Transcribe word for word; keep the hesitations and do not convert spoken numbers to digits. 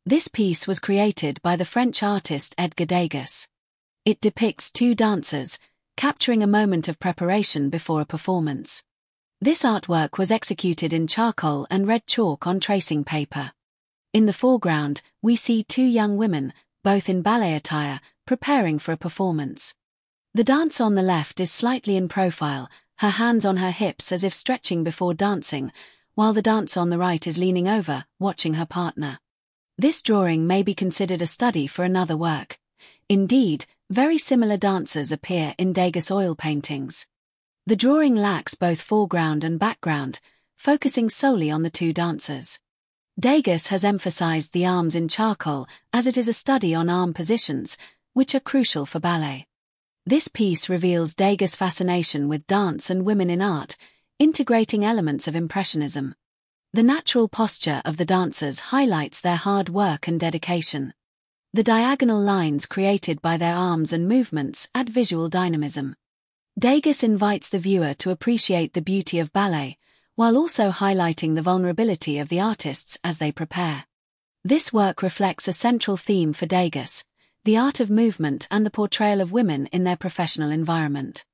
This piece was created by the French artist Edgar Degas. It depicts two dancers, capturing a moment of preparation before a performance. This artwork was executed in charcoal and red chalk on tracing paper. In the foreground, we see two young women, both in ballet attire, preparing for a performance. The dancer on the left is slightly in profile, her hands on her hips as if stretching before dancing, while the dancer on the right is leaning over, watching her partner. This drawing may be considered a study for another work. Indeed, very similar dancers appear in Degas oil paintings. The drawing lacks both foreground and background, focusing solely on the two dancers. Degas has emphasized the arms in charcoal as it is a study on arm positions, which are crucial for ballet. This piece reveals Degas' fascination with dance and women in art, integrating elements of Impressionism. The natural posture of the dancers highlights their hard work and dedication. The diagonal lines created by their arms and movements add visual dynamism. Degas invites the viewer to appreciate the beauty of ballet, while also highlighting the vulnerability of the artists as they prepare. This work reflects a central theme for Degas: the art of movement and the portrayal of women in their professional environment.